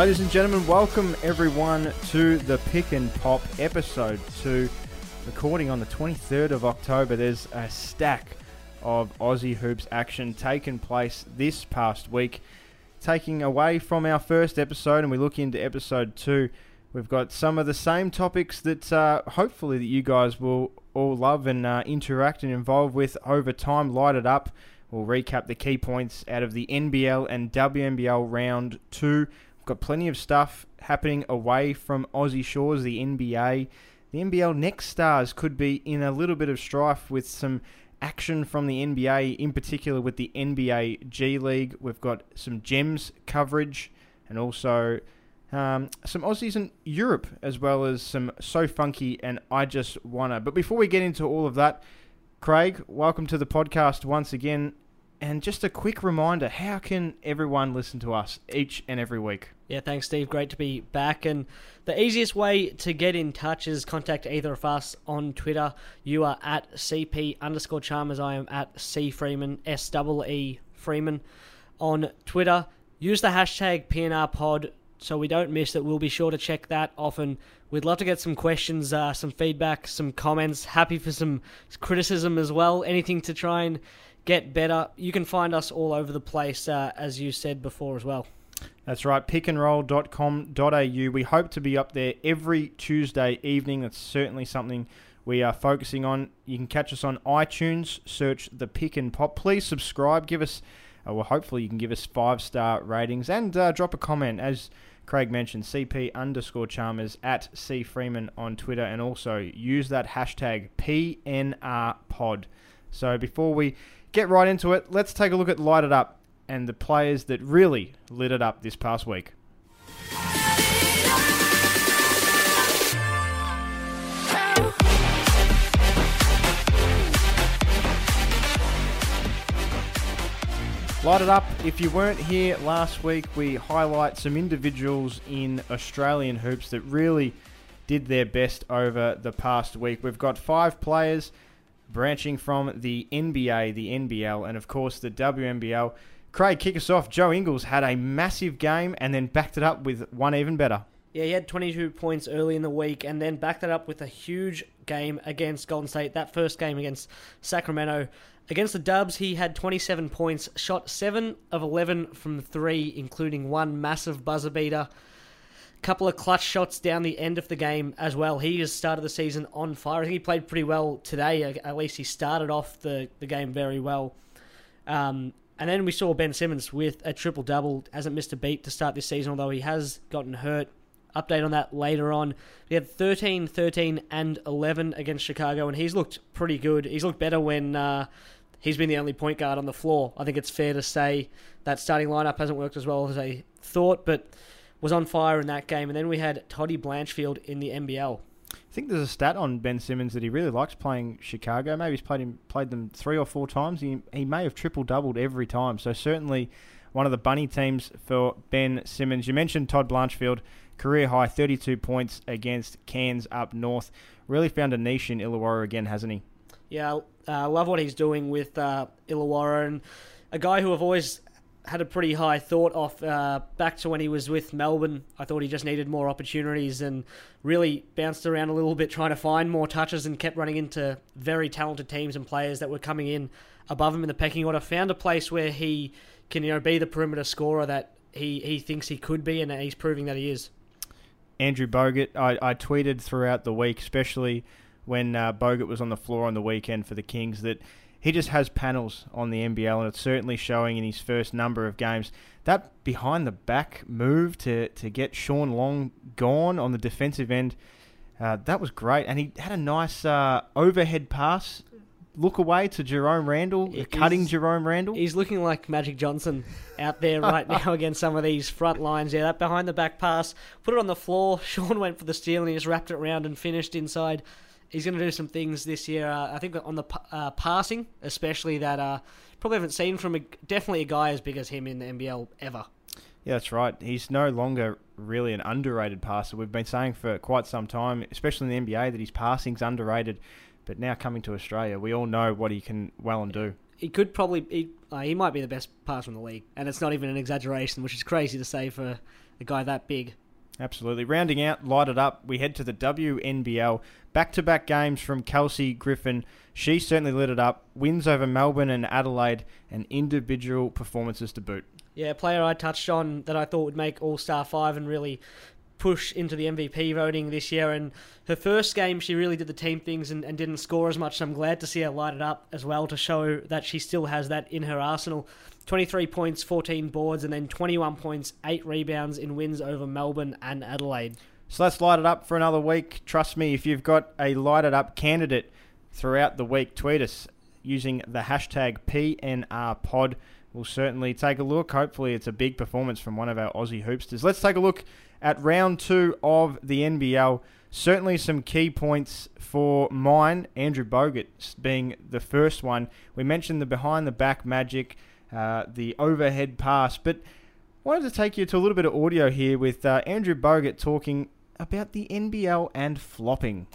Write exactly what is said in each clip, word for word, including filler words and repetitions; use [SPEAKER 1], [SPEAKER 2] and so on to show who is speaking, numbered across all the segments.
[SPEAKER 1] Ladies and gentlemen, welcome everyone to the Pick and Pop episode two. Recording on the twenty-third of October, there's a stack of Aussie Hoops action taking place this past week. Taking away from our first episode, and we look into episode two, we've got some of the same topics that uh, hopefully that you guys will all love and uh, interact and involve with over time. Light it up. We'll recap the key points out of the N B L and W N B L round two. We've got plenty of stuff happening away from Aussie shores, the N B A. The N B L next stars could be in a little bit of strife with some action from the N B A, in particular with the N B A G League. We've got some Gems coverage and also um, some Aussies in Europe, as well as some So Funky and I Just Wanna. But before we get into all of that, Craig, welcome to the podcast once again. And just a quick reminder, how can everyone listen to us each and every week?
[SPEAKER 2] Yeah, thanks, Steve. Great to be back. And the easiest way to get in touch is contact either of us on Twitter. You are at CP underscore Chalmers. I am at C Freeman, S E E Freeman on Twitter. Use the hashtag P N R Pod so we don't miss it. We'll be sure to check that often. We'd love to get some questions, uh, some feedback, some comments. Happy for some criticism as well. Anything to try and get better. You can find us all over the place, uh, as you said before as well.
[SPEAKER 1] That's right, pick and roll dot com dot a u. We hope to be up there every Tuesday evening. That's certainly something we are focusing on. You can catch us on iTunes, search the Pick and Pop. Please subscribe, give us, uh, well, hopefully you can give us five-star ratings, and uh, drop a comment. As Craig mentioned, C P underscore Chalmers at C Freeman on Twitter, and also use that hashtag P N R Pod. So before we get right into it, let's take a look at Light It Up and the players that really lit it up this past week. Light It Up. If you weren't here last week, we highlight some individuals in Australian hoops that really did their best over the past week. We've got five players branching from the N B A, the N B L, and of course the W N B L. Craig, kick us off. Joe Ingles had a massive game and then backed it up with one even better.
[SPEAKER 2] Yeah, he had twenty-two points early in the week and then backed it up with a huge game against Golden State. That first game against Sacramento. Against the Dubs, he had twenty-seven points, shot seven of eleven from three, including one massive buzzer beater. Couple of clutch shots down the end of the game as well. He has started the season on fire. I think he played pretty well today. At least he started off the, the game very well. Um, and then we saw Ben Simmons with a triple-double. Hasn't missed a beat to start this season, although he has gotten hurt. Update on that later on. He had thirteen, thirteen, and eleven against Chicago, and he's looked pretty good. He's looked better when uh, he's been the only point guard on the floor. I think it's fair to say that starting lineup hasn't worked as well as I thought, but was on fire in that game. And then we had Toddy Blanchfield in the N B L.
[SPEAKER 1] I think there's a stat on Ben Simmons that he really likes playing Chicago. Maybe he's played him played them three or four times. He he may have triple-doubled every time. So certainly one of the bunny teams for Ben Simmons. You mentioned Todd Blanchfield, career high thirty-two points against Cairns up north. Really found a niche in Illawarra again, hasn't he?
[SPEAKER 2] Yeah, I uh, love what he's doing with uh, Illawarra, and a guy who I've always had a pretty high thought off uh, back to when he was with Melbourne. I thought he just needed more opportunities and really bounced around a little bit trying to find more touches and kept running into very talented teams and players that were coming in above him in the pecking order. Found a place where he can, you know, be the perimeter scorer that he, he thinks he could be, and he's proving that he is.
[SPEAKER 1] Andrew Bogut, I, I tweeted throughout the week, especially when uh, Bogut was on the floor on the weekend for the Kings, that he just has panels on the N B L, and it's certainly showing in his first number of games. That behind-the-back move to, to get Sean Long gone on the defensive end, uh, that was great. And he had a nice uh, overhead pass, look away to Jerome Randall,
[SPEAKER 2] He's,
[SPEAKER 1] cutting Jerome Randall.
[SPEAKER 2] He's looking like Magic Johnson out there right now against some of these front lines. Yeah, that behind-the-back pass, put it on the floor. Sean went for the steal, and he just wrapped it around and finished inside. He's going to do some things this year, uh, I think, on the uh, passing, especially that uh, probably haven't seen from a, definitely a guy as big as him in the N B L ever.
[SPEAKER 1] Yeah, that's right. He's no longer really an underrated passer. We've been saying for quite some time, especially in the N B A, that his passing's underrated. But now coming to Australia, we all know what he can well and do.
[SPEAKER 2] he could probably he, uh, he might be the best passer in the league, and it's not even an exaggeration, which is crazy to say for a guy that big.
[SPEAKER 1] Absolutely. Rounding out, light it up, we head to the W N B L. Back-to-back games from Kelsey Griffin. She certainly lit it up. Wins over Melbourne and Adelaide, and individual performances to boot.
[SPEAKER 2] Yeah, a player I touched on that I thought would make All-Star five and really push into the M V P voting this year. And her first game, she really did the team things and, and didn't score as much. So I'm glad to see her light it up as well to show that she still has that in her arsenal. twenty-three points, fourteen boards, and then twenty-one points, eight rebounds in wins over Melbourne and Adelaide.
[SPEAKER 1] So let's light it up for another week. Trust me, if you've got a light it up candidate throughout the week, tweet us using the hashtag P N R pod. We'll certainly take a look. Hopefully it's a big performance from one of our Aussie hoopsters. Let's take a look at round two of the N B L. Certainly some key points for mine, Andrew Bogut being the first one. We mentioned the behind-the-back magic, uh, the overhead pass, but wanted to take you to a little bit of audio here with uh, Andrew Bogut talking about the N B L and flopping.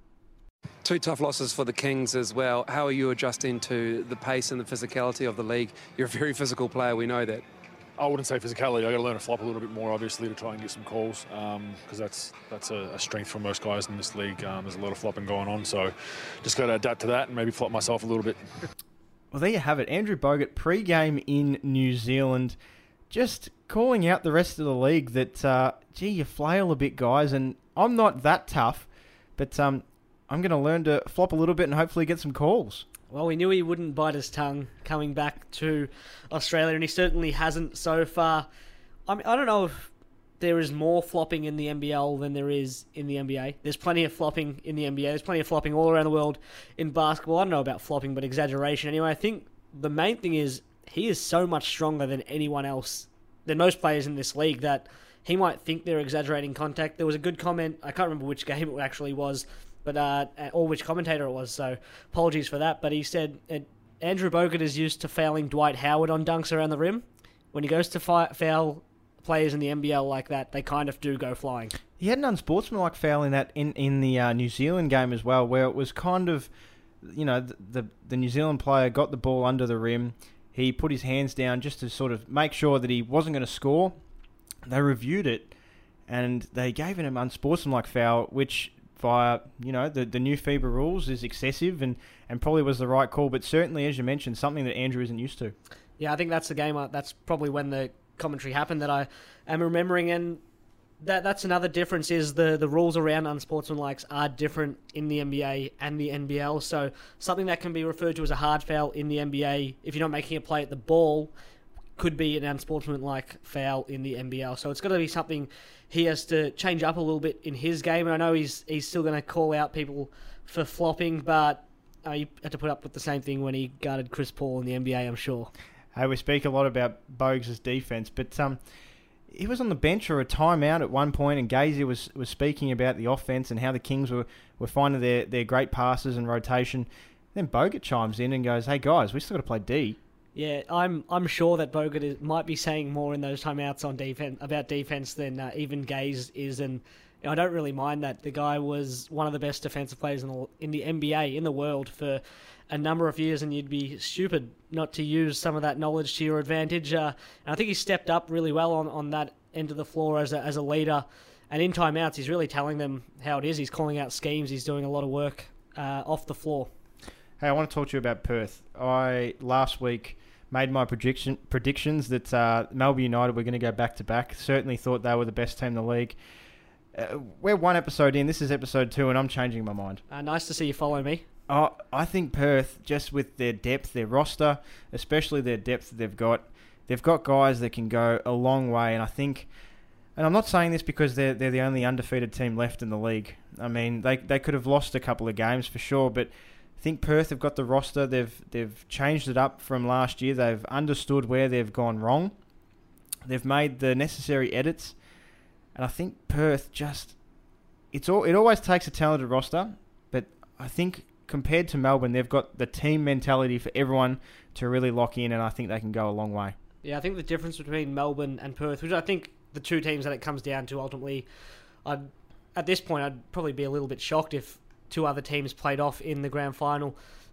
[SPEAKER 3] Two tough losses for the Kings as well. How are you adjusting to the pace and the physicality of the league? You're a very physical player, we know that.
[SPEAKER 4] I wouldn't say physicality. I got to learn to flop a little bit more, obviously, to try and get some calls, because um, that's that's a, a strength for most guys in this league. Um, there's a lot of flopping going on, so just got to adapt to that and maybe flop myself a little bit.
[SPEAKER 1] Well, there you have it. Andrew Bogut, pre-game in New Zealand, just calling out the rest of the league that, uh, gee, you flail a bit, guys, and I'm not that tough, but um, I'm going to learn to flop a little bit and hopefully get some calls.
[SPEAKER 2] Well, we knew he wouldn't bite his tongue coming back to Australia, and he certainly hasn't so far. I mean, I don't know if there is more flopping in the N B L than there is in the N B A. There's plenty of flopping in the N B A. There's plenty of flopping all around the world in basketball. I don't know about flopping, but exaggeration. Anyway, I think the main thing is he is so much stronger than anyone else, than most players in this league, that he might think they're exaggerating contact. There was a good comment, I can't remember which game it actually was, but uh, or which commentator it was, so apologies for that. But he said uh, Andrew Bogut is used to fouling Dwight Howard on dunks around the rim. When he goes to fi- foul players in the N B L like that, they kind of do go flying.
[SPEAKER 1] He had an unsportsmanlike foul in that in, in the uh, New Zealand game as well, where it was kind of, you know, the, the the New Zealand player got the ball under the rim. He put his hands down just to sort of make sure that he wasn't going to score. They reviewed it, and they gave him an unsportsmanlike foul, which via, you know, the, the new FIBA rules is excessive and, and probably was the right call, but certainly, as you mentioned, something that Andrew isn't used to.
[SPEAKER 2] Yeah, I think that's the game. Uh, that's probably when the commentary happened that I am remembering, and that that's another difference is the, the rules around unsportsmanlikes are different in the N B A and the N B L, so something that can be referred to as a hard foul in the N B A, if you're not making a play at the ball, could be an unsportsmanlike foul in the N B L. So it's got to be something he has to change up a little bit in his game. And I know he's he's still going to call out people for flopping, but uh, you had to put up with the same thing when he guarded Chris Paul in the N B A, I'm sure.
[SPEAKER 1] Hey, we speak a lot about Bogues' defense, but um, he was on the bench or a timeout at one point, and Gazy was, was speaking about the offense and how the Kings were, were finding their, their great passes and rotation. Then Bogut chimes in and goes, "Hey guys, we still got to play D."
[SPEAKER 2] Yeah, I'm I'm sure that Bogut is, might be saying more in those timeouts on defense about defense than uh, even Gaze is, and you know, I don't really mind that. The guy was one of the best defensive players in the in the N B A in the world for a number of years, and you'd be stupid not to use some of that knowledge to your advantage. Uh, and I think he stepped up really well on, on that end of the floor as a, as a leader. And in timeouts, he's really telling them how it is. He's calling out schemes. He's doing a lot of work uh, off the floor.
[SPEAKER 1] Hey, I want to talk to you about Perth. I last week made my prediction predictions that uh, Melbourne United were going to go back to back. Certainly thought they were the best team in the league. Uh, we're one episode in. This is episode two, and I'm changing my mind.
[SPEAKER 2] Uh, nice to see you follow me.
[SPEAKER 1] Oh, I think Perth, just with their depth, their roster, especially their depth that they've got, they've got guys that can go a long way. And I think, and I'm not saying this because they're they're the only undefeated team left in the league. I mean, they they could have lost a couple of games for sure, but I think Perth have got the roster. They've they've changed it up from last year. They've understood where they've gone wrong. They've made the necessary edits, and I think Perth just it's all it always takes a talented roster, but I think compared to Melbourne, they've got the team mentality for everyone to really lock in, and I think they can go a long way.
[SPEAKER 2] Yeah, I think the difference between Melbourne and Perth, which I think the two teams that it comes down to ultimately, I'd, at this point, I'd probably be a little bit shocked if two other teams played off in the grand final.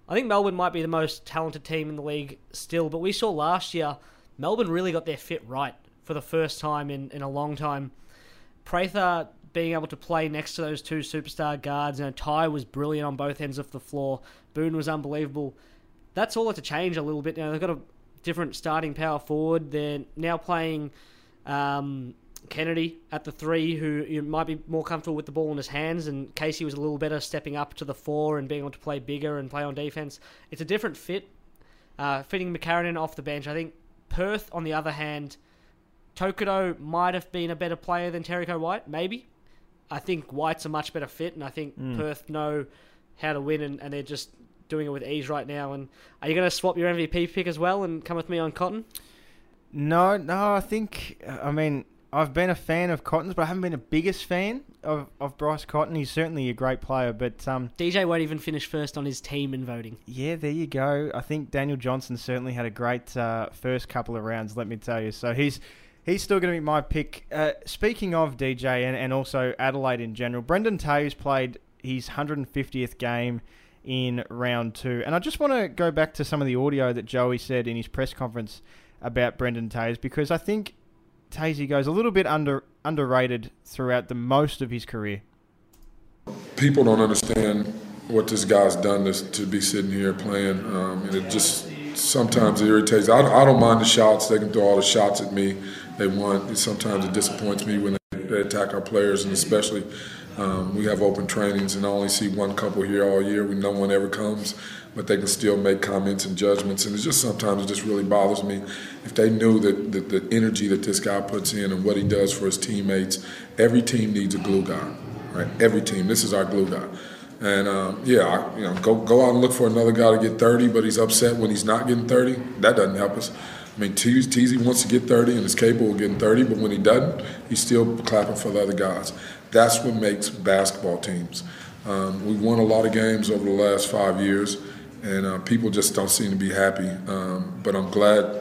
[SPEAKER 2] I think Melbourne might be the most talented team in the league still, but we saw last year Melbourne really got their fit right for the first time in, in a long time. Prather being able to play next to those two superstar guards, you know, Ty was brilliant on both ends of the floor. Boone was unbelievable. That's all to change a little bit. Now they've got a different starting power forward. They're now playing um, Kennedy at the three, who you know, might be more comfortable with the ball in his hands, and Casey was a little better stepping up to the four and being able to play bigger and play on defense. It's a different fit. Uh, fitting McCarran off the bench. I think Perth, on the other hand, Tokoto might have been a better player than Terrico White, maybe. I think White's a much better fit, and I think mm. Perth know how to win, and, and they're just doing it with ease right now. And are you going to swap your M V P pick as well and come with me on Cotton?
[SPEAKER 1] No, no, I think, I mean, I've been a fan of Cotton's, but I haven't been a biggest fan of, of Bryce Cotton. He's certainly a great player, but... Um,
[SPEAKER 2] D J won't even finish first on his team in voting.
[SPEAKER 1] Yeah, there you go. I think Daniel Johnson certainly had a great uh, first couple of rounds, let me tell you. So he's he's still going to be my pick. Uh, speaking of D J and, and also Adelaide in general, Brendan Taves played his one hundred fiftieth game in round two. And I just want to go back to some of the audio that Joey said in his press conference about Brendan Taves, because I think Tasey goes a little bit under underrated throughout the most of his career.
[SPEAKER 5] People don't understand what this guy's done to, to be sitting here playing, um, and it just sometimes irritates. I, I don't mind the shots. They can throw all the shots at me they want. Sometimes it disappoints me when they, they attack our players, and especially um, we have open trainings and I only see one couple here all year when no one ever comes, but they can still make comments and judgments, and it's just sometimes it just really bothers me. If they knew that the, the energy that this guy puts in and what he does for his teammates, every team needs a glue guy, right? Every team. This is our glue guy. And um, yeah, I, you know, go go out and look for another guy to get thirty, but he's upset when he's not getting thirty. That doesn't help us. I mean, Teasy wants to get thirty and is capable of getting thirty, but when he doesn't, he's still clapping for the other guys. That's what makes basketball teams. Um, we've won a lot of games over the last five years, and uh, people just don't seem to be happy. Um, but I'm glad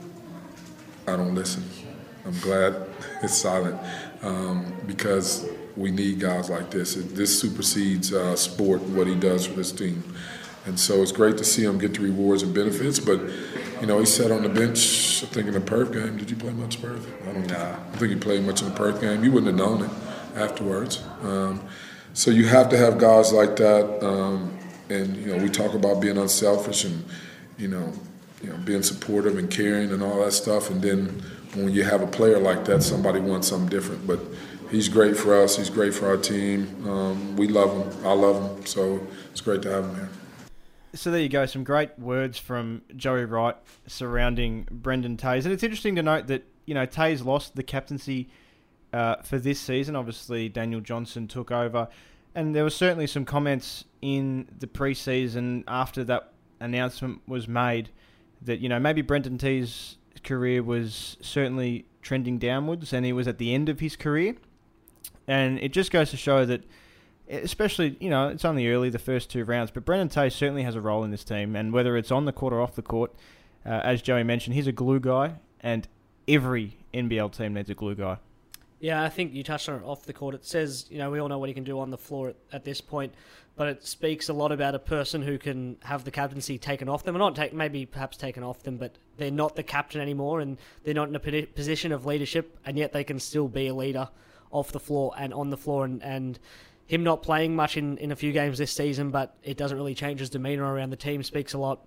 [SPEAKER 5] I don't listen. I'm glad it's silent um, because we need guys like this. It, this supersedes uh, sport, what he does for this team. And so it's great to see him get the rewards and benefits. But, you know, he sat on the bench, I think, in the Perth game. Did you play much Perth? I don't know. Nah. I think he played much in the Perth game. You wouldn't have known it afterwards. Um, so you have to have guys like that. Um, and, you know, we talk about being unselfish and, you know, you know, being supportive and caring and all that stuff. And then when you have a player like that, somebody wants something different. But he's great for us. He's great for our team. Um, we love him. I love him. So it's great to have him here.
[SPEAKER 1] So there you go, some great words from Joey Wright surrounding Brendan Taves. And it's interesting to note that, you know, Taves lost the captaincy uh, for this season. Obviously, Daniel Johnson took over. And there were certainly some comments in the preseason after that announcement was made that, you know, maybe Brendan Taves' career was certainly trending downwards and he was at the end of his career. And it just goes to show that, especially, you know, it's only early, the first two rounds, but Brendan Taves certainly has a role in this team, and whether it's on the court or off the court, uh, as Joey mentioned, he's a glue guy, and every N B L team needs a glue guy.
[SPEAKER 2] Yeah, I think you touched on it off the court. It says, you know, we all know what he can do on the floor at, at this point, but it speaks a lot about a person who can have the captaincy taken off them, or not take, maybe perhaps taken off them, but they're not the captain anymore, and they're not in a position of leadership, and yet they can still be a leader off the floor and on the floor, and, and him not playing much in, in a few games this season, but it doesn't really change his demeanour around the team, speaks a lot.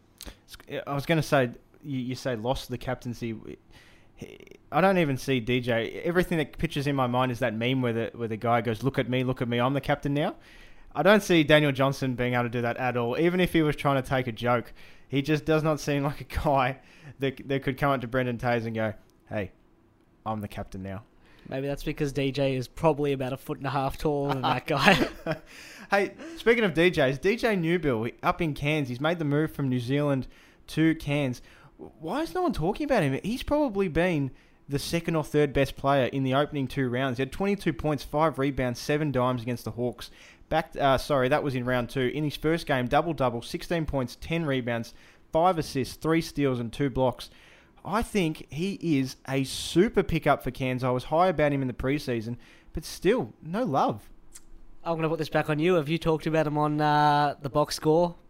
[SPEAKER 1] I was going to say, you, you say lost the captaincy. I don't even see D J. Everything that pictures in my mind is that meme where the, where the guy goes, look at me, look at me, I'm the captain now. I don't see Daniel Johnson being able to do that at all. Even if he was trying to take a joke, he just does not seem like a guy that, that could come up to Brendan Taves and go, hey, I'm the captain now.
[SPEAKER 2] Maybe that's because D J is probably about a foot and a half taller than that guy.
[SPEAKER 1] Hey, speaking of D Js, D J Newbill up in Cairns. He's made the move from New Zealand to Cairns. Why is no one talking about him? He's probably been the second or third best player in the opening two rounds. He had twenty-two points, five rebounds, seven dimes against the Hawks. Back, uh, sorry, that was in round two. In his first game, double-double, sixteen points, ten rebounds, five assists, three steals, and two blocks. I think he is a super pickup for Cairns. I was high about him in the preseason, but still, no love.
[SPEAKER 2] I'm going to put this back on you. Have you talked about him on uh, the box score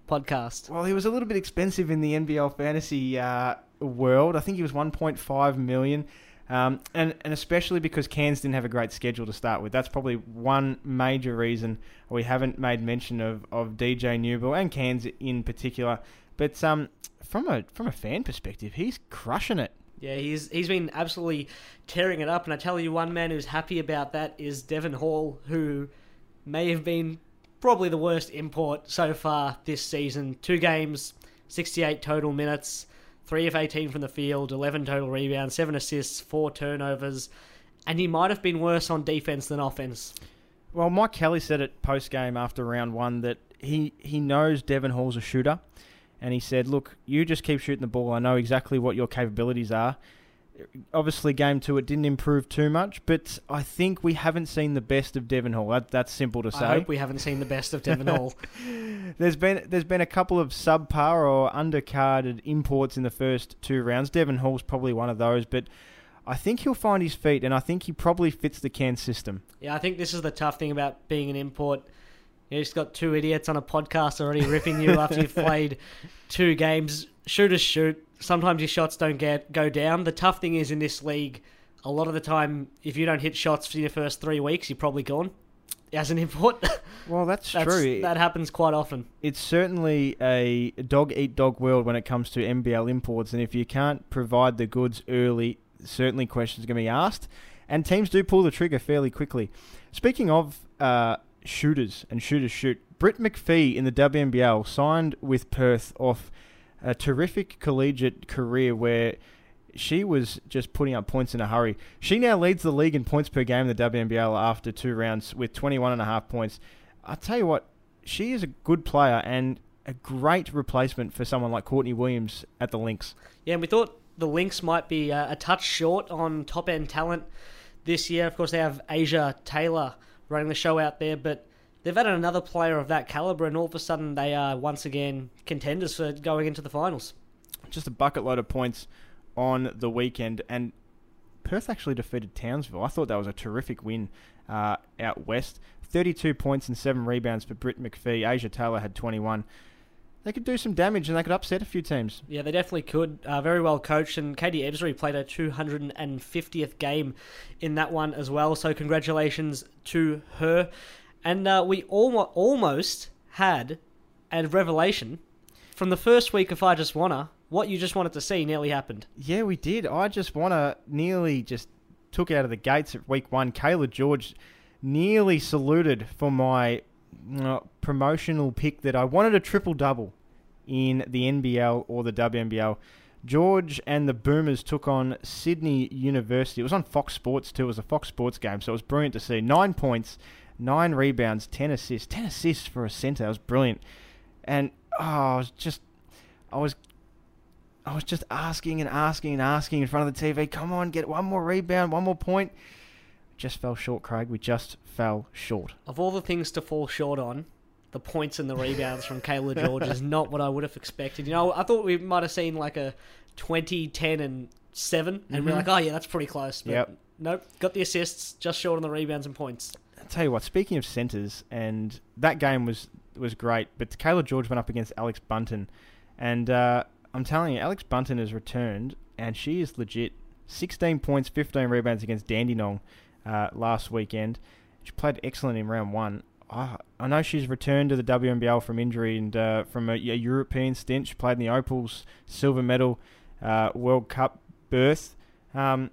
[SPEAKER 2] podcast.
[SPEAKER 1] Well, he was a little bit expensive in the N B L fantasy uh, world. I think he was one point five million. Um, and, and especially because Cairns didn't have a great schedule to start with. That's probably one major reason we haven't made mention of, of D J Newbill and Cairns in particular. But um, from a from a fan perspective, he's crushing it.
[SPEAKER 2] Yeah, he's he's been absolutely tearing it up. And I tell you, one man who's happy about that is Devon Hall, who may have been probably the worst import so far this season. Two games, sixty-eight total minutes. three of eighteen from the field, eleven total rebounds, seven assists, four turnovers, and he might have been worse on defense than offense.
[SPEAKER 1] Well, Mike Kelly said it post-game after round one that he, he knows Devon Hall's a shooter, and he said, look, you just keep shooting the ball. I know exactly what your capabilities are. Obviously, game two, it didn't improve too much, but I think we haven't seen the best of Devon Hall. That, that's simple to say.
[SPEAKER 2] I hope we haven't seen the best of Devon Hall.
[SPEAKER 1] There's been there's been a couple of subpar or undercarded imports in the first two rounds. Devon Hall's probably one of those, but I think he'll find his feet, and I think he probably fits the Cairns system.
[SPEAKER 2] Yeah, I think this is the tough thing about being an import. You just got two idiots on a podcast already ripping you after you've played two games. Shooters shoot. Sometimes your shots don't get go down. The tough thing is in this league, a lot of the time, if you don't hit shots for your first three weeks, you're probably gone as an import.
[SPEAKER 1] Well, that's,
[SPEAKER 2] that's
[SPEAKER 1] true.
[SPEAKER 2] That happens quite often.
[SPEAKER 1] It's certainly a dog-eat-dog world when it comes to N B L imports, and if you can't provide the goods early, certainly questions are going to be asked, and teams do pull the trigger fairly quickly. Speaking of uh, shooters and shooters shoot, Britt McPhee in the W N B L signed with Perth off a terrific collegiate career where she was just putting up points in a hurry. She now leads the league in points per game in the W N B L after two rounds with twenty-one and a half points. I'll tell you what, she is a good player and a great replacement for someone like Courtney Williams at the Lynx.
[SPEAKER 2] Yeah, and we thought the Lynx might be uh, a touch short on top-end talent this year. Of course, they have Asia Taylor running the show out there, but they've added another player of that caliber, and all of a sudden they are once again contenders for going into the finals.
[SPEAKER 1] Just a bucket load of points on the weekend, and Perth actually defeated Townsville. I thought that was a terrific win uh, out west. thirty-two points and seven rebounds for Britt McPhee. Asia Taylor had twenty-one. They could do some damage and they could upset a few teams.
[SPEAKER 2] Yeah, they definitely could. Uh, very well coached, and Katie Ebsbury played her two hundred fiftieth game in that one as well, so congratulations to her. And uh, we al- almost had a revelation from the first week of I Just Wanna. What you just wanted to see nearly happened.
[SPEAKER 1] Yeah, we did. I Just Wanna nearly just took out of the gates at week one. Kayla George nearly saluted for my uh, promotional pick that I wanted a triple-double in the N B L or the W N B L. George and the Boomers took on Sydney University. It was on Fox Sports too. It was a Fox Sports game, so it was brilliant to see. Nine points, nine rebounds, ten assists. Ten assists for a centre. It was brilliant. And oh, I was just, I was, I was just asking and asking and asking in front of the T V. Come on, get one more rebound, one more point. Just fell short, Craig. We just fell short.
[SPEAKER 2] Of all the things to fall short on, the points and the rebounds from Kayla George is not what I would have expected. You know, I thought we might have seen like a twenty, ten, and seven, and
[SPEAKER 1] Mm-hmm.
[SPEAKER 2] we're like, oh yeah, that's pretty close. But
[SPEAKER 1] Yep.
[SPEAKER 2] nope, got the assists, just short on the rebounds and points.
[SPEAKER 1] I'll tell you what, speaking of centres, and that game was was great, but Kayla George went up against Alex Bunton, and uh, I'm telling you, Alex Bunton has returned, and she is legit. sixteen points, fifteen rebounds against Dandenong uh, last weekend. She played excellent in round one. I, I know she's returned to the W N B L from injury and uh, from a, a European stint. She played in the Opals silver medal uh, World Cup berth. Um,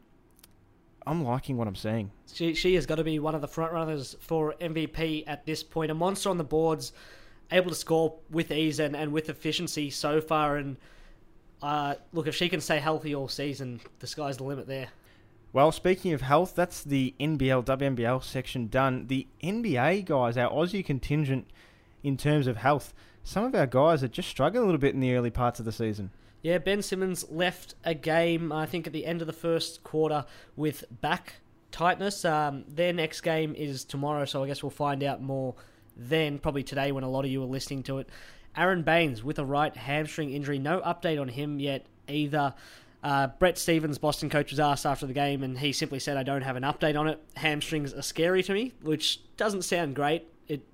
[SPEAKER 1] I'm liking what I'm seeing.
[SPEAKER 2] She she has got to be one of the front runners for M V P at this point. A monster on the boards, able to score with ease and, and with efficiency so far. And uh, look, if she can stay healthy all season, the sky's the limit there.
[SPEAKER 1] Well, speaking of health, that's the N B L, W N B L section done. The N B A guys, our Aussie contingent in terms of health, some of our guys are just struggling a little bit in the early parts of the season.
[SPEAKER 2] Yeah, Ben Simmons left a game, I think, at the end of the first quarter with back tightness. Um, their next game is tomorrow, so I guess we'll find out more then, probably today when a lot of you are listening to it. Aaron Baines with a right hamstring injury. No update on him yet either. Uh, Brett Stevens, Boston coach, was asked after the game, and he simply said, I don't have an update on it. Hamstrings are scary to me, which doesn't sound great. It it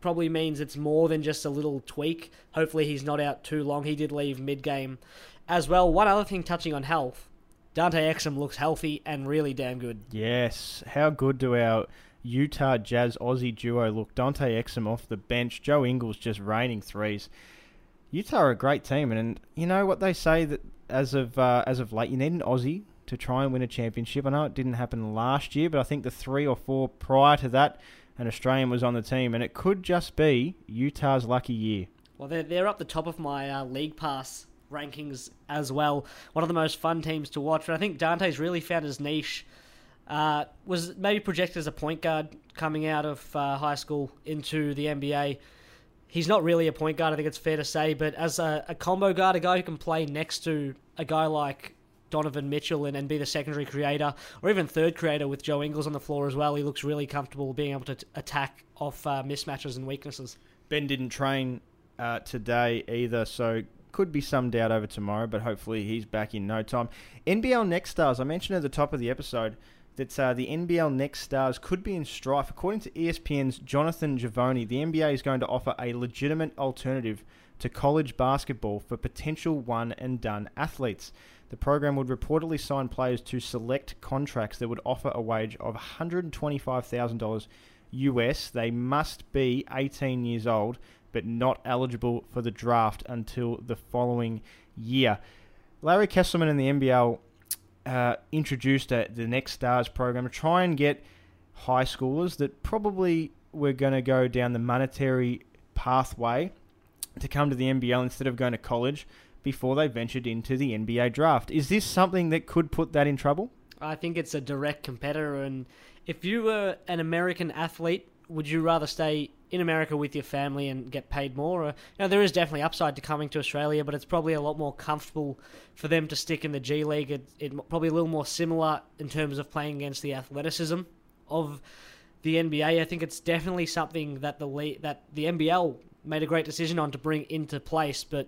[SPEAKER 2] probably means it's more than just a little tweak. Hopefully he's not out too long. He did leave mid-game as well. One other thing touching on health, Dante Exum looks healthy and really damn good.
[SPEAKER 1] Yes. How good do our Utah Jazz Aussie duo look? Dante Exum off the bench. Joe Ingles just raining threes. Utah are a great team, and, and you know what they say that as of uh, as of late, you need an Aussie to try and win a championship. I know it didn't happen last year, but I think the three or four prior to that, an Australian was on the team, and it could just be Utah's lucky year.
[SPEAKER 2] Well, they're, they're up the top of my uh, League Pass rankings as well. One of the most fun teams to watch, but I think Dante's really found his niche. Uh, was maybe projected as a point guard coming out of uh, high school into the N B A. He's not really a point guard, I think it's fair to say, but as a, a combo guard, a guy who can play next to a guy like Donovan Mitchell and, and be the secondary creator, or even third creator with Joe Ingles on the floor as well, he looks really comfortable being able to t- attack off uh, mismatches and weaknesses.
[SPEAKER 1] Ben didn't train uh, today either, so could be some doubt over tomorrow, but hopefully he's back in no time. N B L Next Stars, I mentioned at the top of the episode that uh, the N B L Next Stars could be in strife. According to E S P N's Jonathan Givony, the N B A is going to offer a legitimate alternative to college basketball for potential one-and-done athletes. The program would reportedly sign players to select contracts that would offer a wage of one hundred twenty-five thousand dollars U S. They must be eighteen years old, but not eligible for the draft until the following year. Larry Kesselman and the N B L uh, introduced a, the Next Stars program to try and get high schoolers that probably were going to go down the monetary pathway to come to the N B L instead of going to college before they ventured into the N B A draft. Is this something that could put that in trouble?
[SPEAKER 2] I think it's a direct competitor, and if you were an American athlete, would you rather stay in America with your family and get paid more? Or, you know, there is definitely upside to coming to Australia, but it's probably a lot more comfortable for them to stick in the G League. It, it probably a little more similar in terms of playing against the athleticism of the N B A. I think it's definitely something that the le- that the N B L made a great decision on to bring into place, but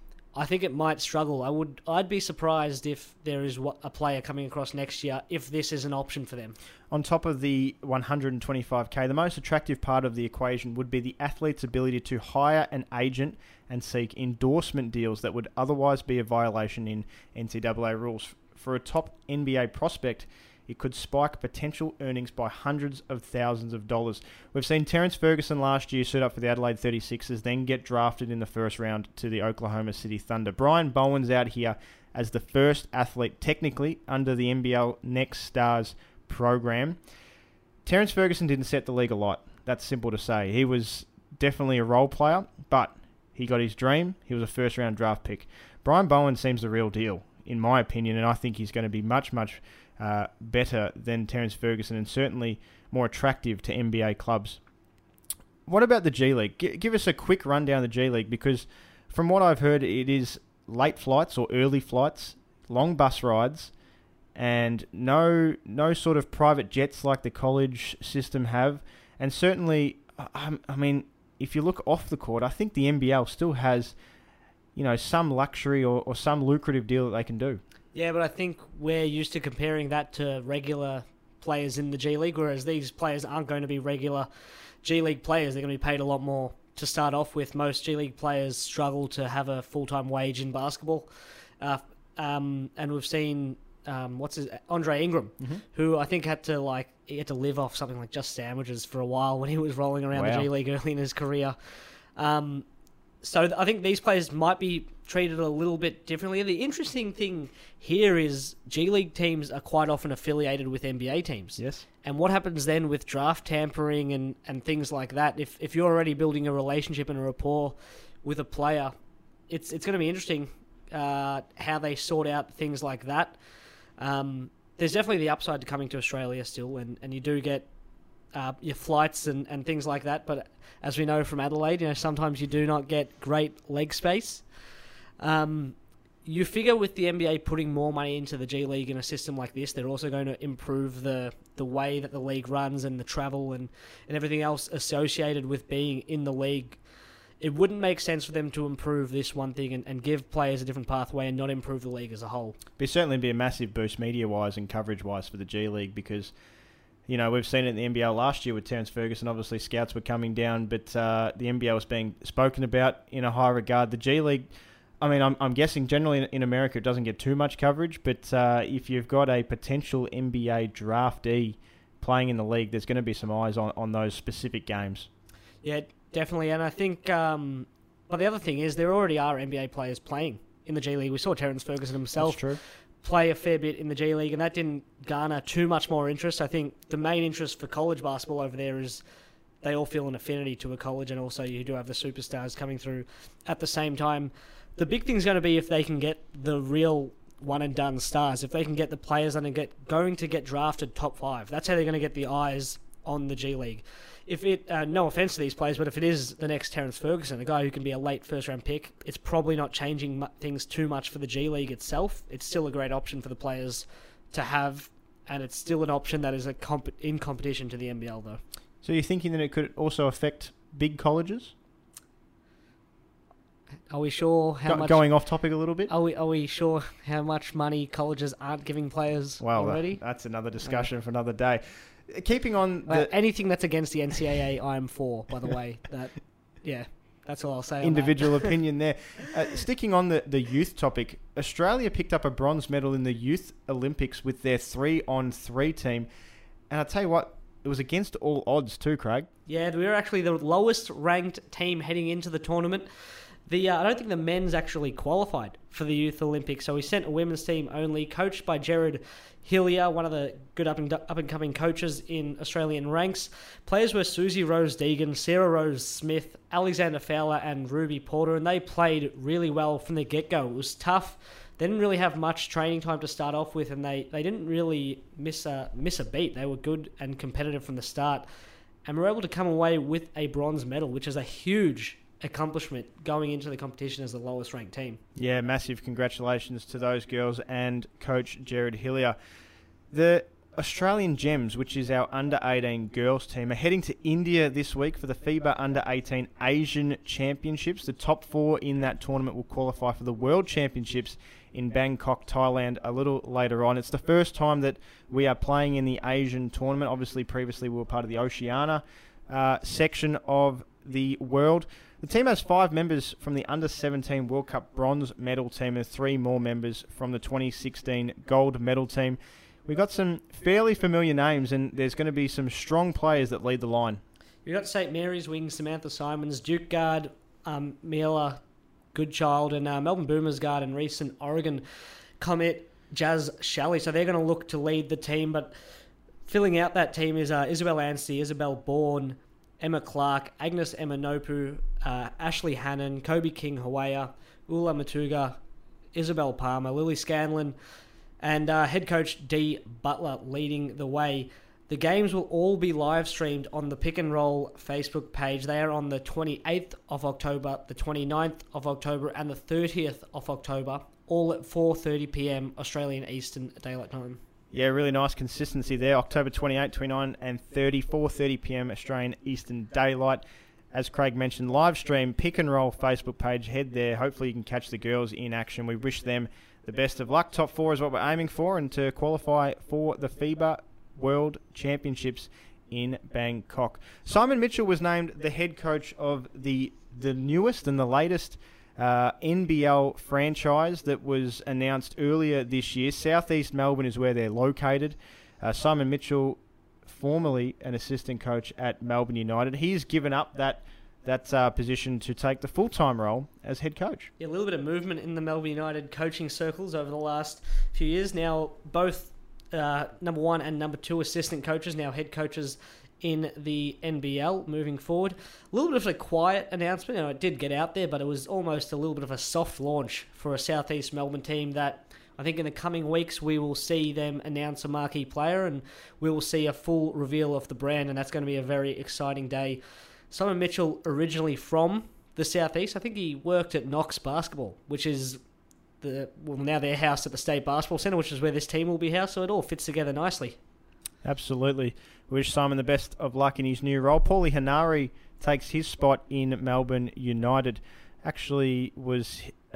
[SPEAKER 2] I think it might struggle. I would, I'd be surprised if there is a player coming across next year if this is an option for them.
[SPEAKER 1] On top of the one hundred twenty-five K, the most attractive part of the equation would be the athlete's ability to hire an agent and seek endorsement deals that would otherwise be a violation in N C double A rules. For a top N B A prospect, it could spike potential earnings by hundreds of thousands of dollars. We've seen Terrence Ferguson last year suit up for the Adelaide thirty-sixers, then get drafted in the first round to the Oklahoma City Thunder. Brian Bowen's out here as the first athlete technically under the N B L Next Stars program. Terrence Ferguson didn't set the league alight. That's simple to say. He was definitely a role player, but he got his dream. He was a first round draft pick. Brian Bowen seems the real deal, in my opinion, and I think he's going to be much, much Uh, better than Terrence Ferguson and certainly more attractive to N B A clubs. What about the G League? G- give us a quick rundown of the G League, because from what I've heard, it is late flights or early flights, long bus rides, and no no sort of private jets like the college system have. And certainly, I, I mean, if you look off the court, I think the N B L still has, you know, some luxury or, or some lucrative deal that they can do.
[SPEAKER 2] Yeah, but I think we're used to comparing that to regular players in the G League, whereas these players aren't going to be regular G League players. They're going to be paid a lot more to start off with. Most G League players struggle to have a full-time wage in basketball. Uh, um, and we've seen, um, what's his, Andre Ingram, mm-hmm. who I think had to, like, he had to live off something like just sandwiches for a while when he was rolling around wow. the G League early in his career. Um, so I think these players might be treated a little bit differently. The interesting thing here is G League teams are quite often affiliated with N B A teams.
[SPEAKER 1] Yes.
[SPEAKER 2] And what happens then with draft tampering and, and things like that? If if you're already building a relationship and a rapport with a player, it's it's going to be interesting uh, how they sort out things like that. Um, there's definitely the upside to coming to Australia still, and, and you do get uh, your flights and, and things like that. But as we know from Adelaide, you know, sometimes you do not get great leg space. Um, you figure with the N B A putting more money into the G League in a system like this, they're also going to improve the, the way that the league runs and the travel and, and everything else associated with being in the league. It wouldn't make sense for them to improve this one thing and, and give players a different pathway and not improve the league as a whole.
[SPEAKER 1] It'd certainly be a massive boost media-wise and coverage-wise for the G League, because You know, we've seen it in the N B L last year with Terence Ferguson. Obviously, scouts were coming down, but uh, the N B L was being spoken about in a high regard. The G League, I mean, I'm, I'm guessing generally in, in America it doesn't get too much coverage, but uh, if you've got a potential N B A draftee playing in the league, there's going to be some eyes on, on those specific games.
[SPEAKER 2] Yeah, definitely. And I think, um, but the other thing is there already are N B A players playing in the G League. We saw Terence Ferguson himself
[SPEAKER 1] That's true.
[SPEAKER 2] play a fair bit in the G League, and that didn't garner too much more interest. I think the main interest for college basketball over there is they all feel an affinity to a college, and also you do have the superstars coming through at the same time. The big thing's going to be if they can get the real one-and-done stars, if they can get the players that are get, going to get drafted top five. That's how they're going to get the eyes on the G League. If it, uh, no offense to these players, but if it is the next Terence Ferguson, a guy who can be a late first-round pick, it's probably not changing mu- things too much for the G League itself. It's still a great option for the players to have, and it's still an option that is a comp- in competition to the N B L, though.
[SPEAKER 1] So you're thinking that it could also affect big colleges?
[SPEAKER 2] Are we sure how
[SPEAKER 1] Go-
[SPEAKER 2] much...
[SPEAKER 1] Going off topic a little bit?
[SPEAKER 2] Are we, are we sure how much money colleges aren't giving players
[SPEAKER 1] Well,
[SPEAKER 2] already?
[SPEAKER 1] that, that's another discussion for another day. Keeping on the...
[SPEAKER 2] Well, anything that's against the N C double A, I'm for, by the way. That, yeah, that's all I'll say on that.
[SPEAKER 1] individual opinion there. Uh, sticking on the, the youth topic, Australia picked up a bronze medal in the Youth Olympics with their three-on-three team. And I'll tell you what, it was against all odds too, Craig.
[SPEAKER 2] Yeah, we were actually the lowest ranked team heading into the tournament. The uh, I don't think the men's actually qualified for the Youth Olympics, so we sent a women's team only, coached by Jared Hillier, one of the good up and up and coming coaches in Australian ranks. Players were Susie Rose Deegan, Sarah Rose Smith, Alexander Fowler, and Ruby Porter, and they played really well from the get-go. It was tough. They didn't really have much training time to start off with, and they, they didn't really miss a miss a beat. They were good and competitive from the start, and were able to come away with a bronze medal, which is a huge accomplishment going into the competition as the lowest ranked team.
[SPEAKER 1] Yeah, massive congratulations to those girls and Coach Jared Hillier. The Australian Gems, which is our under eighteen girls team, are heading to India this week for the FIBA under eighteen Asian Championships. The top four in that tournament will qualify for the World Championships in Bangkok, Thailand, a little later on. It's the first time that we are playing in the Asian tournament. Obviously, previously we were part of the Oceania uh, section of the world. The team has five members from the under seventeen World Cup bronze medal team and three more members from the twenty sixteen gold medal team. We've got some fairly familiar names, and there's going to be some strong players that lead the line.
[SPEAKER 2] You've got Saint Mary's wing Samantha Simons, Duke guard um, Mila Goodchild, and uh, Melbourne Boomers guard and recent Oregon commit Jazz Shalley. So they're going to look to lead the team, but filling out that team is uh, Isabel Anstey, Isabel Bourne, Emma Clark, Agnes Emanopu, uh, Ashley Hannon, Kobe King Hawaya, Ula Matuga, Isabel Palmer, Lily Scanlon, and uh, head coach Dee Butler leading the way. The games will all be live streamed on the Pick and Roll Facebook page. They are on the twenty-eighth of October, the twenty-ninth of October, and the thirtieth of October, all at four thirty p.m. Australian Eastern Daylight Time.
[SPEAKER 1] Yeah, really nice consistency there. October twenty-eighth, twenty-ninth, and thirty, four thirty p.m. Australian Eastern Daylight. As Craig mentioned, live stream, Pick and Roll Facebook page. Head there. Hopefully you can catch the girls in action. We wish them the best of luck. Top four is what we're aiming for, and to qualify for the FIBA World Championships in Bangkok. Simon Mitchell was named the head coach of the the newest and the latest uh, N B L franchise that was announced earlier this year. Southeast Melbourne is where they're located. Uh, Simon Mitchell, formerly an assistant coach at Melbourne United, he's given up that that uh, position to take the full-time role as head coach.
[SPEAKER 2] Yeah, a little bit of movement in the Melbourne United coaching circles over the last few years. Now, both uh, number one and number two assistant coaches, now head coaches in the N B L moving forward. A little bit of a quiet announcement. You know, it did get out there, but it was almost a little bit of a soft launch for a Southeast Melbourne team that I think in the coming weeks we will see them announce a marquee player and we will see a full reveal of the brand, and that's going to be a very exciting day. Simon Mitchell, originally from the Southeast, I think he worked at Knox Basketball, which is the well now their house at the State Basketball Centre, which is where this team will be housed, so it all fits together nicely.
[SPEAKER 1] Absolutely. We wish Simon the best of luck in his new role. Paulie Hanari takes his spot in Melbourne United. Actually was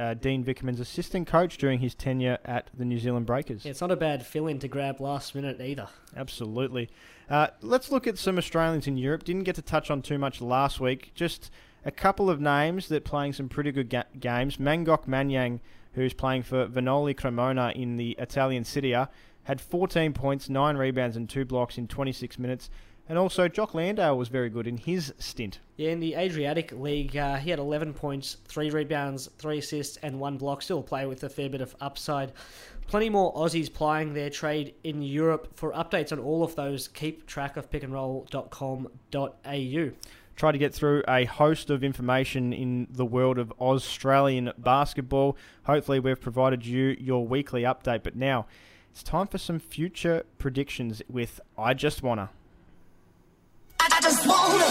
[SPEAKER 1] uh, Dean Vickerman's assistant coach during his tenure at the New Zealand Breakers.
[SPEAKER 2] Yeah, it's not a bad fill-in to grab last minute either.
[SPEAKER 1] Absolutely. Uh, let's look at some Australians in Europe. Didn't get to touch on too much last week. Just a couple of names that playing some pretty good ga- games. Mangok Manyang, who's playing for Vanoli Cremona in the Italian Serie A, had fourteen points, nine rebounds and two blocks in twenty-six minutes. And also, Jock Landale was very good in his stint.
[SPEAKER 2] Yeah, in the Adriatic League, uh, he had eleven points, three rebounds, three assists, and one block. Still a player with a fair bit of upside. Plenty more Aussies plying their trade in Europe. For updates on all of those, keep track of pick and roll dot com dot a u.
[SPEAKER 1] Try to get through a host of information in the world of Australian basketball. Hopefully, we've provided you your weekly update. But now, it's time for some future predictions with I Just Wanna.
[SPEAKER 6] I just wanna.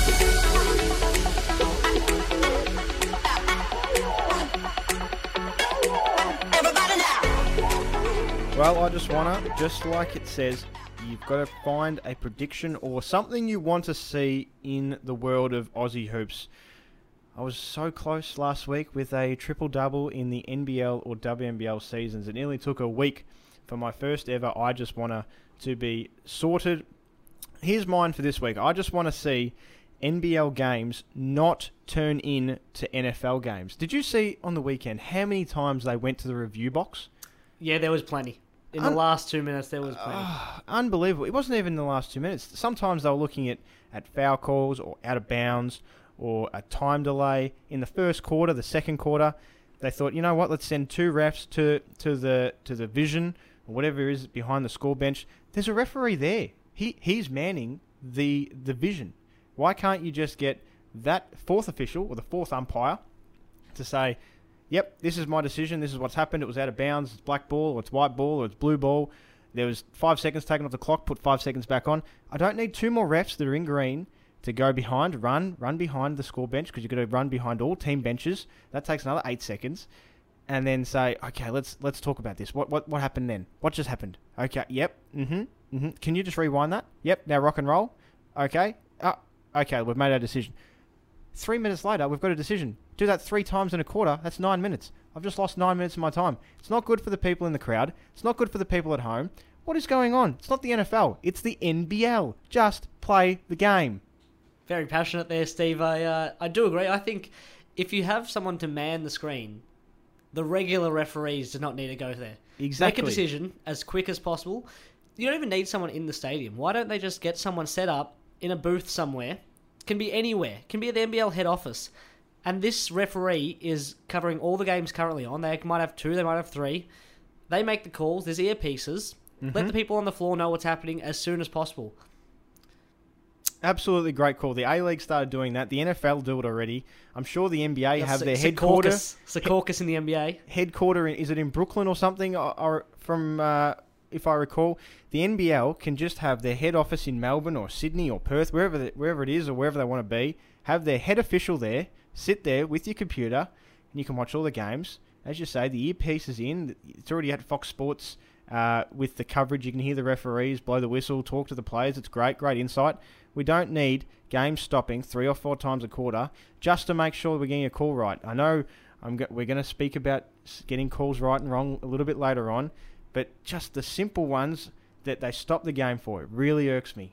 [SPEAKER 6] Everybody now.
[SPEAKER 1] Well, I just wanna, just like it says, you've got to find a prediction or something you want to see in the world of Aussie hoops. I was so close last week with a triple-double in the N B L or W N B L seasons. It nearly took a week for my first ever I Just Wanna to be sorted. Here's mine for this week. I just want to see N B L games not turn in to N F L games. Did you see on the weekend how many times they went to the review box?
[SPEAKER 2] Yeah, there was plenty. In
[SPEAKER 1] Un-
[SPEAKER 2] the last two minutes, there was plenty.
[SPEAKER 1] Uh, unbelievable. It wasn't even in the last two minutes. Sometimes they were looking at, at foul calls or out of bounds or a time delay. In the first quarter, the second quarter, they thought, you know what, let's send two refs to, to the to the vision or whatever it is behind the score bench. There's a referee there. He He's manning the the vision. Why can't you just get that fourth official or the fourth umpire to say, yep, this is my decision, this is what's happened, it was out of bounds, it's black ball, or it's white ball, or it's blue ball, there was five seconds taken off the clock, put five seconds back on. I don't need two more refs that are in green to go behind, run, run behind the score bench, because you've got to run behind all team benches. That takes another eight seconds. And then say, okay, let's let's talk about this. What what what happened then? What just happened? Okay, yep, mm-hmm, mm-hmm. Can you just rewind that? Yep, now rock and roll. Okay, oh, okay, we've made our decision. Three minutes later, we've got a decision. Do that three times in a quarter, that's nine minutes. I've just lost nine minutes of my time. It's not good for the people in the crowd. It's not good for the people at home. What is going on? It's not the N F L. It's the N B L. Just play the game.
[SPEAKER 2] Very passionate there, Steve. I uh, I do agree. I think if you have someone to man the screen, the regular referees do not need to go there.
[SPEAKER 1] Exactly.
[SPEAKER 2] Make a decision as quick as possible. You don't even need someone in the stadium. Why don't they just get someone set up in a booth somewhere? Can be anywhere. Can be at the N B L head office. And this referee is covering all the games currently on. They might have two, they might have three. They make the calls. There's earpieces. Mm-hmm. Let the people on the floor know what's happening as soon as possible.
[SPEAKER 1] Absolutely great call. The A-League started doing that. The N F L do it already. I'm sure the N B A
[SPEAKER 2] That's
[SPEAKER 1] have their
[SPEAKER 2] Secaucus.
[SPEAKER 1] headquarters.
[SPEAKER 2] Secaucus in the N B A.
[SPEAKER 1] Headquarter, in, is it in Brooklyn or something? Or, or from, uh, if I recall, the N B L can just have their head office in Melbourne or Sydney or Perth, wherever the, wherever it is or wherever they want to be. Have their head official there, sit there with your computer, and you can watch all the games. As you say, the earpiece is in. It's already at Fox Sports uh, with the coverage. You can hear the referees blow the whistle, talk to the players. It's great, great insight. We don't need games stopping three or four times a quarter just to make sure we're getting a call right. I know I'm go- we're going to speak about getting calls right and wrong a little bit later on, but just the simple ones that they stop the game for, it really irks me.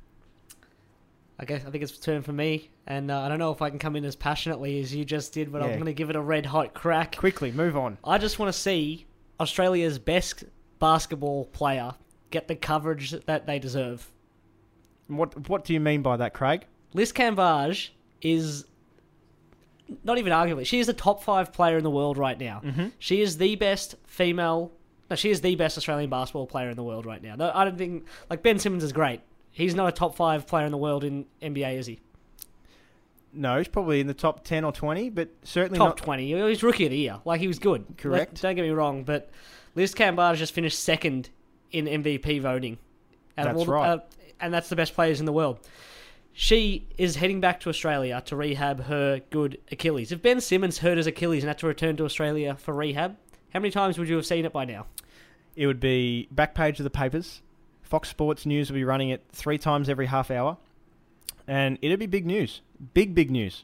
[SPEAKER 2] I guess I think it's turn for me, and uh, I don't know if I can come in as passionately as you just did, but
[SPEAKER 1] Yeah.
[SPEAKER 2] I'm going to give it a red hot crack.
[SPEAKER 1] Quickly, move on.
[SPEAKER 2] I just want to see Australia's best basketball player get the coverage that they deserve.
[SPEAKER 1] What what do you mean by that, Craig?
[SPEAKER 2] Liz Cambage is not even arguably. She is the top five player in the world right now.
[SPEAKER 1] Mm-hmm.
[SPEAKER 2] She is the best female. No, she is the best Australian basketball player in the world right now. No, I don't think like Ben Simmons is great. He's not a top five player in the world in N B A, is he?
[SPEAKER 1] No, he's probably in the top ten or twenty, but certainly
[SPEAKER 2] Top
[SPEAKER 1] not
[SPEAKER 2] twenty. He was rookie of the year. Like he was good.
[SPEAKER 1] Correct.
[SPEAKER 2] Like, don't get me wrong, but Liz Cambage just finished second in M V P voting. Out of
[SPEAKER 1] That's
[SPEAKER 2] all the-
[SPEAKER 1] right.
[SPEAKER 2] uh, and that's the best players in the world. She is heading back to Australia to rehab her good Achilles. If Ben Simmons hurt his Achilles and had to return to Australia for rehab, how many times would you have seen it by now?
[SPEAKER 1] It would be back page of the papers. Fox Sports News would be running it three times every half hour. And it'd be big news. Big, big news.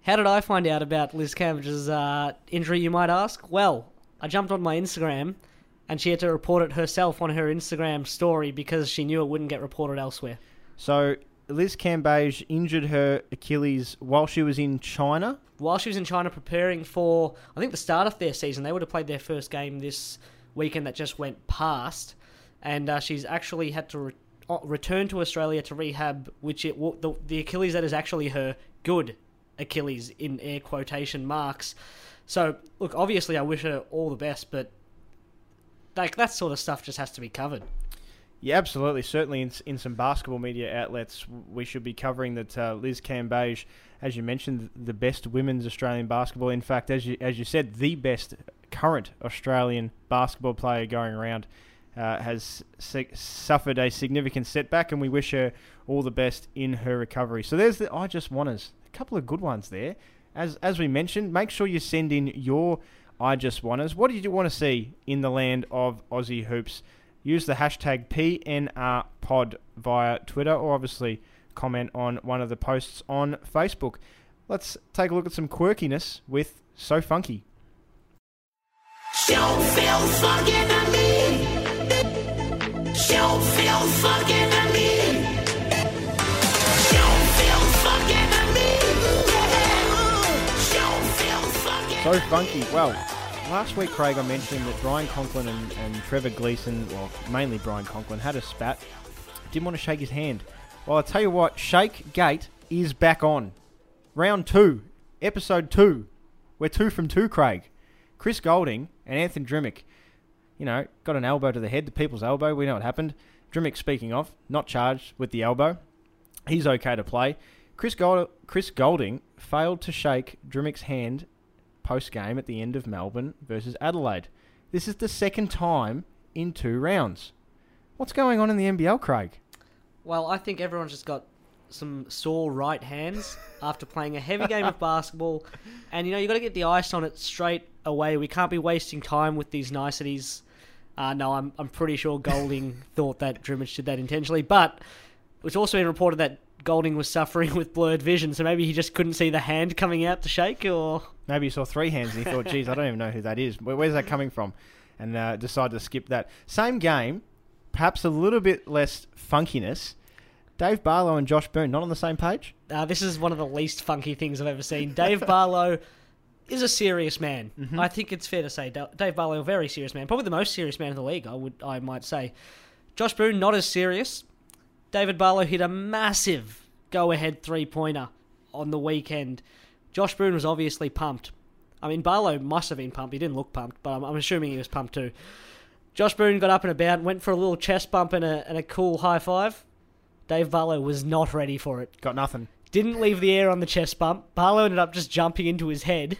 [SPEAKER 2] How did I find out about Liz Cambage's uh, injury, you might ask? Well, I jumped on my Instagram, and she had to report it herself on her Instagram story because she knew it wouldn't get reported elsewhere.
[SPEAKER 1] So Liz Cambage injured her Achilles while she was in China.
[SPEAKER 2] While she was in China preparing for, I think, the start of their season. They would have played their first game this weekend that just went past, and uh, she's actually had to re- uh, return to Australia to rehab, which it the, the Achilles that is actually her good Achilles in air quotation marks. So, look, obviously I wish her all the best, but like that sort of stuff just has to be covered.
[SPEAKER 1] Yeah, absolutely. Certainly in, in some basketball media outlets, we should be covering that uh, Liz Cambage, as you mentioned, the best women's Australian basketball. In fact, as you as you said, the best current Australian basketball player going around, uh, has se- suffered a significant setback, and we wish her all the best in her recovery. So there's the I Just Wanners. A couple of good ones there. As as we mentioned, make sure you send in your I Just Wanners. What did you want to see in the land of Aussie hoops? Use the hashtag P N R pod via Twitter, or obviously comment on one of the posts on Facebook. Let's take a look at some quirkiness with So Funky.
[SPEAKER 6] Don't feel fucking to me. Don't feel fucking to me. Don't feel fucking to me. Don't feel fucking.
[SPEAKER 1] So Funky. Well, last week, Craig, I mentioned that Brian Conklin and, and Trevor Gleeson, well, mainly Brian Conklin, had a spat. Didn't want to shake his hand. Well, I'll tell you what, Shake Gate is back on. Round two, episode two. We're two from two, Craig. Chris Golding and Anthony Drimmick, you know, got an elbow to the head, the people's elbow. We know what happened. Drimmick, speaking of, not charged with the elbow. He's okay to play. Chris, Gold- Chris Golding failed to shake Drimmick's hand post-game at the end of Melbourne versus Adelaide. This is the second time in two rounds. What's going on in the N B L, Craig?
[SPEAKER 2] Well, I think everyone's just got some sore right hands after playing a heavy game of basketball. And, you know, you've got to get the ice on it straight away. We can't be wasting time with these niceties. Uh, no, I'm I'm pretty sure Golding thought that Drimmich did that intentionally. But it's also been reported that Golding was suffering with blurred vision, so maybe he just couldn't see the hand coming out to shake, or...
[SPEAKER 1] Maybe he saw three hands and he thought, geez, I don't even know who that is. Where, where's that coming from? And uh, decided to skip that. Same game, perhaps a little bit less funkiness. Dave Barlow and Josh Boone, not on the same page?
[SPEAKER 2] Uh, this is one of the least funky things I've ever seen. Dave Barlow is a serious man. Mm-hmm. I think it's fair to say Da- Dave Barlow, a very serious man. Probably the most serious man in the league, I would, I might say. Josh Boone, not as serious. David Barlow hit a massive go-ahead three-pointer on the weekend. Josh Boone was obviously pumped. I mean, Barlow must have been pumped. He didn't look pumped, but I'm, I'm assuming he was pumped too. Josh Boone got up and about, went for a little chest bump and a, and a cool high-five. Dave Barlow was not ready for it.
[SPEAKER 1] Got nothing.
[SPEAKER 2] Didn't leave the air on the chest bump. Barlow ended up just jumping into his head.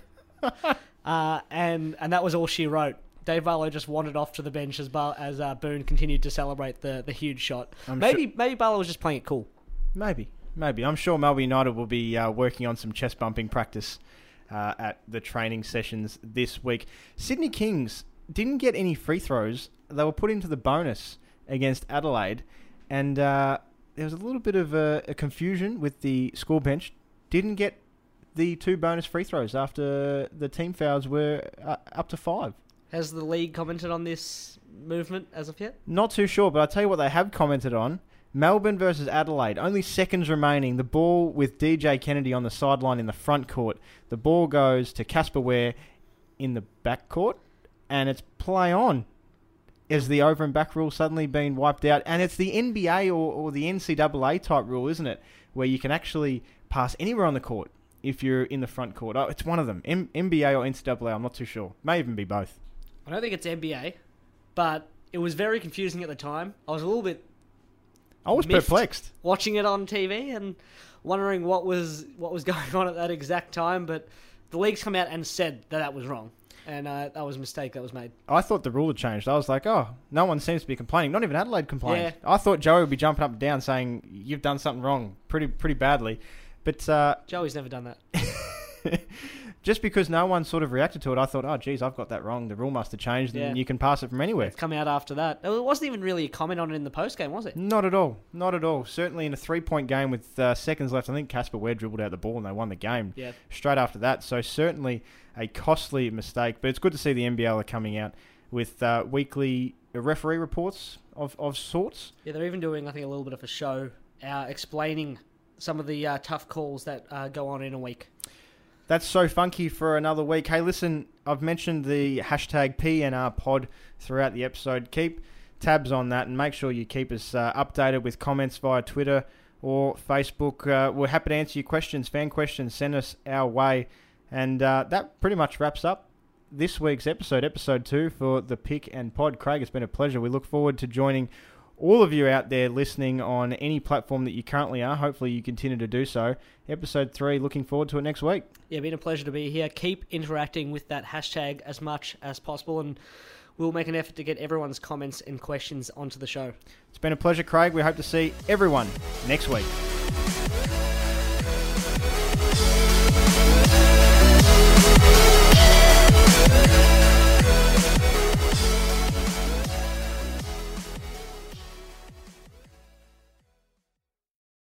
[SPEAKER 2] uh, and and that was all she wrote. Dave Barlow just wandered off to the bench as Bar- as uh, Boone continued to celebrate the, the huge shot.
[SPEAKER 1] I'm
[SPEAKER 2] maybe
[SPEAKER 1] sure-
[SPEAKER 2] maybe Barlow was just playing it cool.
[SPEAKER 1] Maybe. Maybe. I'm sure Melbourne United will be uh, working on some chest bumping practice uh, at the training sessions this week. Sydney Kings didn't get any free throws. They were put into the bonus against Adelaide. And uh, there was a little bit of a, a confusion with the score bench. Didn't get the two bonus free throws after the team fouls were uh, up to five.
[SPEAKER 2] Has the league commented on this movement as of yet?
[SPEAKER 1] Not too sure, but I'll tell you what they have commented on. Melbourne versus Adelaide. Only seconds remaining. The ball with D J Kennedy on the sideline in the front court. The ball goes to Casper Ware in the back court, and it's play on. Is the over and back rule suddenly been wiped out? And it's the N B A or, or the N C double A type rule, isn't it? Where you can actually pass anywhere on the court if you're in the front court. Oh, it's one of them. M- N B A or N C double A, I'm not too sure. May even be both.
[SPEAKER 2] I don't think it's N B A, but it was very confusing at the time. I was a little bit
[SPEAKER 1] I was
[SPEAKER 2] miffed
[SPEAKER 1] perplexed.
[SPEAKER 2] watching it on T V and wondering what was what was going on at that exact time, but the league's come out and said that that was wrong, and uh, that was a mistake that was made.
[SPEAKER 1] I thought the rule had changed. I was like, oh, no one seems to be complaining. Not even Adelaide complained.
[SPEAKER 2] Yeah.
[SPEAKER 1] I thought Joey would be jumping up and down saying, you've done something wrong pretty pretty badly. But uh,
[SPEAKER 2] Joey's never done that.
[SPEAKER 1] just because no one sort of reacted to it, I thought, oh, geez, I've got that wrong. The rule must have changed,
[SPEAKER 2] Yeah.
[SPEAKER 1] and you can pass it from anywhere.
[SPEAKER 2] It's come out after that. It wasn't even really a comment on it in the post-game, was it?
[SPEAKER 1] Not at all. Not at all. Certainly in a three-point game with uh, seconds left, I think Casper Ware dribbled out the ball and they won the game
[SPEAKER 2] Yeah.
[SPEAKER 1] straight after that. So certainly a costly mistake. But it's good to see the N B L are coming out with uh, weekly referee reports of, of sorts.
[SPEAKER 2] Yeah, they're even doing, I think, a little bit of a show uh, explaining some of the uh, tough calls that uh, go on in a week.
[SPEAKER 1] That's so funky for another week. Hey, listen, I've mentioned the hashtag P N R pod throughout the episode. Keep tabs on that and make sure you keep us uh, updated with comments via Twitter or Facebook. Uh, we're happy to answer your questions, fan questions, send us our way. And uh, that pretty much wraps up this week's episode, episode two for the Pick and Pod. Craig, it's been a pleasure. We look forward to joining all of you out there listening on any platform that you currently are. Hopefully you continue to do so. Episode three, looking forward to it next week.
[SPEAKER 2] Yeah, been a pleasure to be here. Keep interacting with that hashtag as much as possible, and we'll make an effort to get everyone's comments and questions onto the show.
[SPEAKER 1] It's been a pleasure, Craig. We hope to see everyone next week.
[SPEAKER 6] We'll be right back.